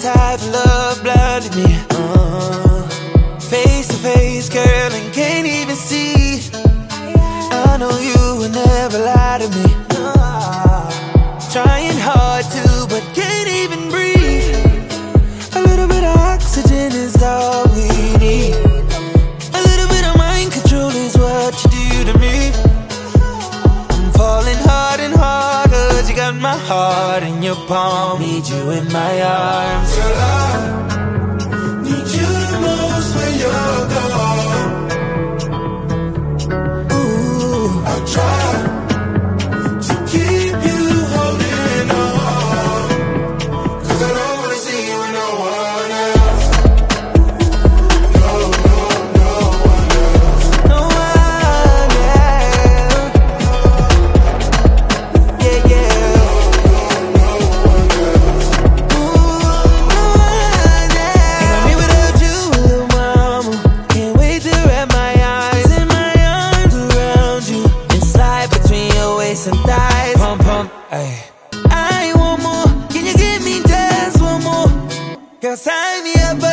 type of love blinded me. Face to face, girl, and can't even see. I know you would never lie to me. Trying hard to, but can't even breathe. A little bit of oxygen is all we need. A little bit of mind control is what you do to me. I'm falling hard and hard, 'cause you got my heart in your palm. Need you in my arms. Girl, I need you the most when you're gone. Ooh, I try to keep you holding on, 'cause I don't wanna see you with no one else. No, no, no one else. no one else. Yeah, yeah. No one else. Ooh, no one else. And I'm here without you, little mama. Can't wait to wrap my eyes in my arms around you and slide between your waist and thighs. Pump, pump, ayy. I want more. Can you give me just one more? Girl, sign me up.